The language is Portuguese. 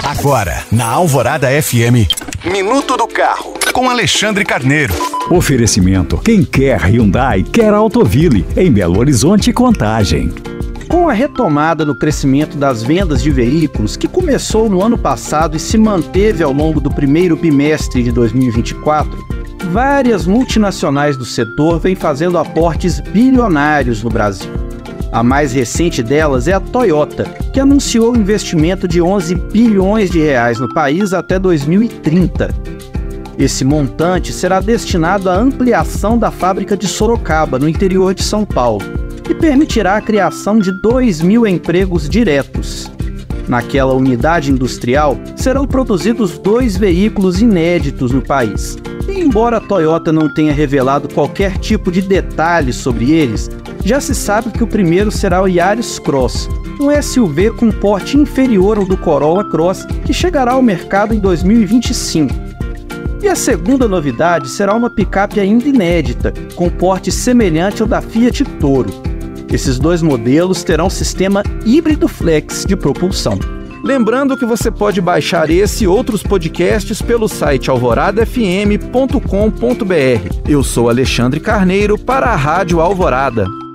Agora, na Alvorada FM, Minuto do Carro, com Alexandre Carneiro. Oferecimento: quem quer Hyundai, quer Autoville, em Belo Horizonte e Contagem. Com a retomada no crescimento das vendas de veículos, que começou no ano passado e se manteve ao longo do primeiro bimestre de 2024, várias multinacionais do setor vêm fazendo aportes bilionários no Brasil. A mais recente delas é a Toyota, que anunciou um investimento de 11 bilhões de reais no país até 2030. Esse montante será destinado à ampliação da fábrica de Sorocaba, no interior de São Paulo, e permitirá a criação de 2.000 empregos diretos. Naquela unidade industrial, serão produzidos 2 veículos inéditos no país. E embora a Toyota não tenha revelado qualquer tipo de detalhe sobre eles, já se sabe que o primeiro será o Yaris Cross, um SUV com porte inferior ao do Corolla Cross, que chegará ao mercado em 2025. E a segunda novidade será uma picape ainda inédita, com porte semelhante ao da Fiat Toro. Esses 2 modelos terão sistema híbrido flex de propulsão. Lembrando que você pode baixar esse e outros podcasts pelo site alvoradafm.com.br. Eu sou Alexandre Carneiro para a Rádio Alvorada.